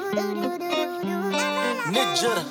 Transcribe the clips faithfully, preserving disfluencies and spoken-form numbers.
Ninja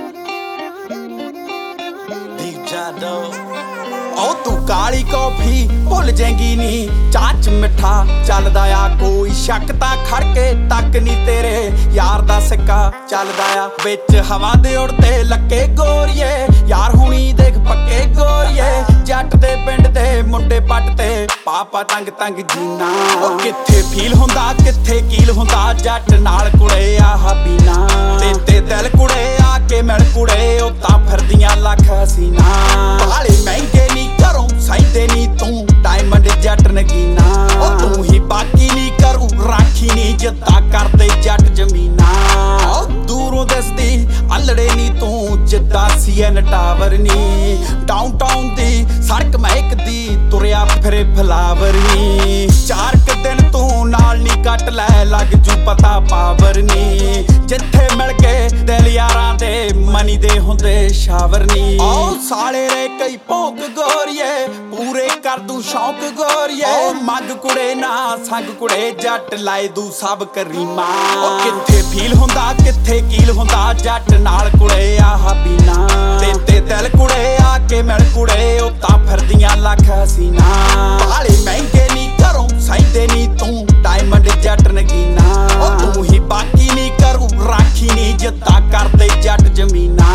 Deep Jado ओ तू काली coffee भुल जाएगी नी चाच मिठा चलदा आ कोई शक ता खड़के तक नी तेरे यार दा सिक्का चलदा आ विच हवा दे उड़ते लक्के गोरिए यार हुणी देख पक्के गोरिए जट दे पिंड दे मुंडे पटते पापा तंग तंग जीना ओ किथे फील हुंदा किथे कील हुंदा जट नाल कुड़े आह बीना ते ते दिल कुड़े आके मिल कुड़े ओ तां फिरदियां लख हसीना बाले महंगे नी करूं सहीदे नी तू डायमंड जट नगीना ओ तू ही बाकी नी करूं राखी नी जिद्दा करदे जट जमीना ओ दूरों दसदी अलड़े नी तू जिद्दा सीएन टावर नी डाउनटाउन दी सड़क महकदी तुरिया फिरे फलावर नी चार क दिन तू नाल नी कट लै लग जू पता पावर नी जिथे मिल गए दिल यारां दे मनी दे हुंदे शावर नी ओ साले रे कई भौंक गोरिए पूरे कर दूं शौक गोरिए मंग कुड़े ना संग कुड़े जट लाए दू सब करीमा ओ किथे फील हुंदा किथे कील हुंदा जट नाल कुड़े आह बीना ते ते दिल कुड़े आके मिल कुड़े ओ तां फिरदियां लख हसीना बाले महंगे नी करूं सहीदे नी तू डायमंड जट नगीना ओ तू ही बाकी नी करूं राखी नी जिद्दा करदे जट जमीना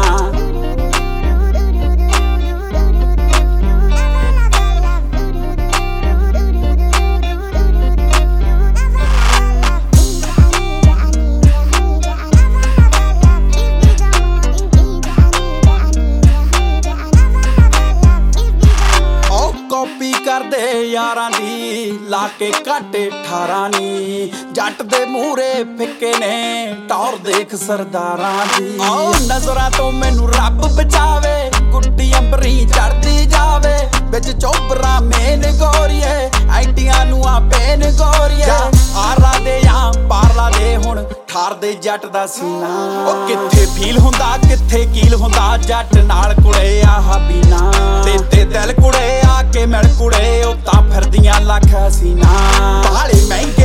कॉपी करदे यारां दी लाके काटे अठारां नी जट दे मूरे फिक्के ने टौर देख सरदारां दी ओ नजरां तो मैनू रब बचावे गुड्डी अंबरी चढ़दी जावे विच चोबरा मेन गोरिए आईटियां नू आ पेन गोरिए आरा दे या पारला दे हुण ठार दे जट दा सीना ओ किथे फील हुंदा किथे कील हुंदा जट नाल कुड़े आह बीना ते ते दिल कुड़े आके मिल कुड़े ओ तां फिरदियां लख हसीना बाले महंगे